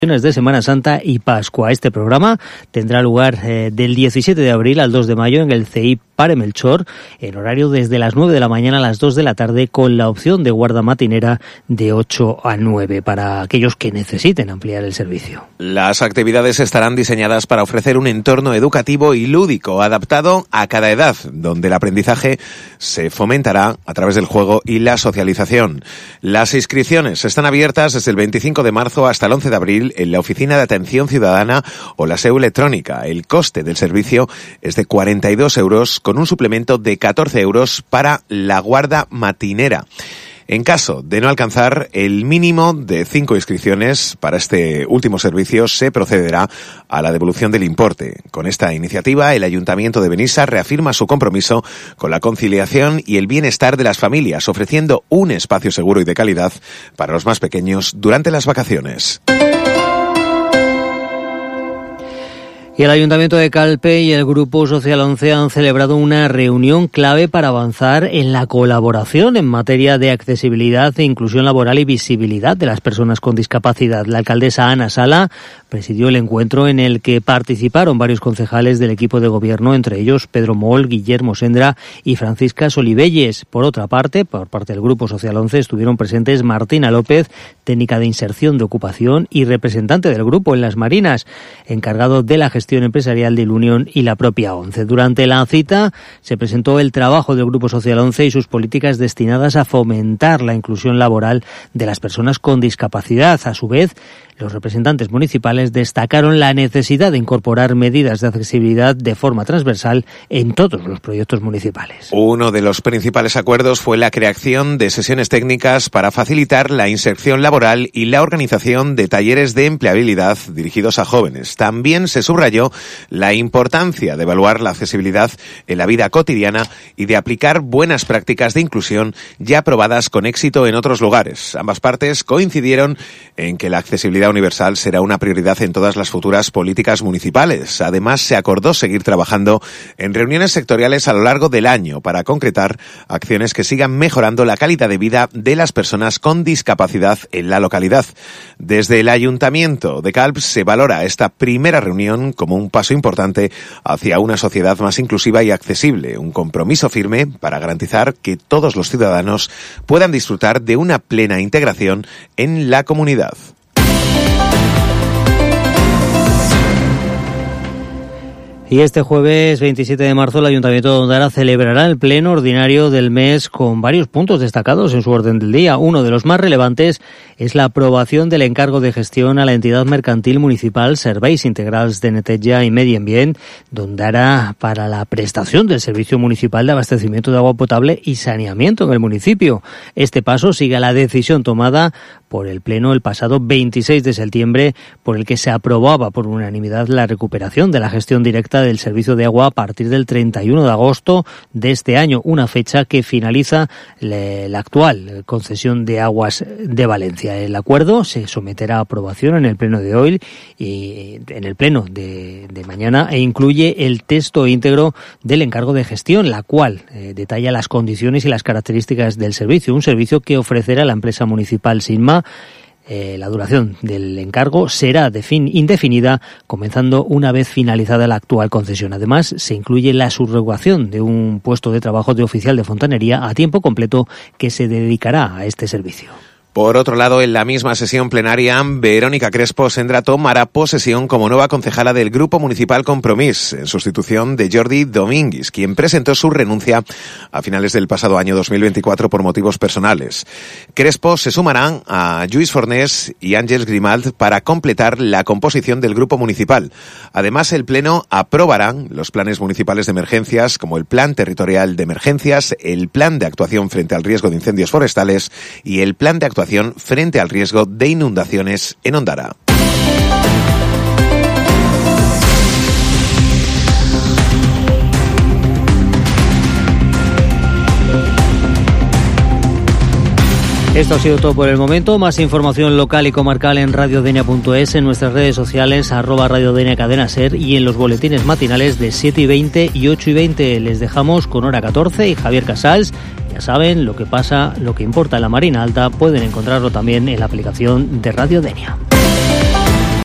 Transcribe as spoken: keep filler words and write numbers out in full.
de Semana Santa y Pascua. Este programa tendrá lugar eh, del diecisiete de abril al dos de mayo en el C I Pare Melchor, en horario desde las nueve de la mañana a las dos de la tarde, con la opción de guarda matinera de ocho a nueve para aquellos que necesiten ampliar el servicio. Las actividades estarán diseñadas para ofrecer un entorno educativo y lúdico adaptado a cada edad, donde el aprendizaje se fomentará a través del juego y la socialización. Las inscripciones están abiertas desde el veinticinco de marzo hasta el once de abril en la Oficina de Atención Ciudadana o la S E U electrónica. El coste del servicio es de cuarenta y dos euros, con un suplemento de catorce euros para la guarda matinera. En caso de no alcanzar el mínimo de cinco inscripciones para este último servicio, se procederá a la devolución del importe. Con esta iniciativa, el Ayuntamiento de Benissa reafirma su compromiso con la conciliación y el bienestar de las familias, ofreciendo un espacio seguro y de calidad para los más pequeños durante las vacaciones. Y el Ayuntamiento de Calpe y el Grupo Social once han celebrado una reunión clave para avanzar en la colaboración en materia de accesibilidad e inclusión laboral y visibilidad de las personas con discapacidad. La alcaldesa Ana Sala presidió el encuentro, en el que participaron varios concejales del equipo de gobierno, entre ellos Pedro Moll, Guillermo Sendra y Francisca Solivelles. Por otra parte, por parte del Grupo Social once estuvieron presentes Martina López, técnica de inserción de ocupación y representante del grupo en Las Marinas, encargado de la gestión empresarial de Unión, y la propia ONCE. Durante la cita se presentó el trabajo del Grupo Social once y sus políticas destinadas a fomentar la inclusión laboral de las personas con discapacidad. A su vez, los representantes municipales destacaron la necesidad de incorporar medidas de accesibilidad de forma transversal en todos los proyectos municipales. Uno de los principales acuerdos fue la creación de sesiones técnicas para facilitar la inserción laboral y la organización de talleres de empleabilidad dirigidos a jóvenes. También se subrayó la importancia de evaluar la accesibilidad en la vida cotidiana y de aplicar buenas prácticas de inclusión ya aprobadas con éxito en otros lugares. Ambas partes coincidieron en que la accesibilidad universal será una prioridad en todas las futuras políticas municipales. Además, se acordó seguir trabajando en reuniones sectoriales a lo largo del año para concretar acciones que sigan mejorando la calidad de vida de las personas con discapacidad en la localidad. Desde el Ayuntamiento de Calp se valora esta primera reunión como un paso importante hacia una sociedad más inclusiva y accesible, un compromiso firme para garantizar que todos los ciudadanos puedan disfrutar de una plena integración en la comunidad. Y este jueves veintisiete de marzo el Ayuntamiento de Ondara celebrará el pleno ordinario del mes con varios puntos destacados en su orden del día. Uno de los más relevantes es la aprobación del encargo de gestión a la entidad mercantil municipal Serveis Integrals de Neteja y Medi Ambient de Ondara para la prestación del servicio municipal de abastecimiento de agua potable y saneamiento en el municipio. Este paso sigue a la decisión tomada por el Pleno el pasado veintiséis de septiembre, por el que se aprobaba por unanimidad la recuperación de la gestión directa del servicio de agua a partir del treinta y uno de agosto de este año, una fecha que finaliza la actual concesión de aguas de Valencia. El acuerdo se someterá a aprobación en el Pleno de hoy y en el Pleno de, de mañana, e incluye el texto íntegro del encargo de gestión, la cual eh, detalla las condiciones y las características del servicio, un servicio que ofrecerá la empresa municipal Sinma. Eh, la duración del encargo será defin- indefinida, comenzando una vez finalizada la actual concesión. Además, se incluye la subrogación de un puesto de trabajo de oficial de fontanería a tiempo completo que se dedicará a este servicio. Por otro lado, en la misma sesión plenaria, Verónica Crespo Sendra tomará posesión como nueva concejala del Grupo Municipal Compromís, en sustitución de Jordi Domínguez, quien presentó su renuncia a finales del pasado año dos mil veinticuatro por motivos personales. Crespo se sumarán a Lluís Fornés y Àngels Grimald para completar la composición del Grupo Municipal. Además, el Pleno aprobará los planes municipales de emergencias, como el Plan Territorial de Emergencias, el Plan de Actuación frente al riesgo de incendios forestales y el Plan de Actuación frente al riesgo de inundaciones en Ondara. Esto ha sido todo por el momento. Más información local y comarcal en radiodenia punto es, en nuestras redes sociales, arroba radiodenia cadena ser, y en los boletines matinales de siete y veinte y ocho y veinte. Les dejamos con Hora catorce y Javier Casals. Ya saben, lo que pasa, lo que importa en la Marina Alta, pueden encontrarlo también en la aplicación de Radio Denia.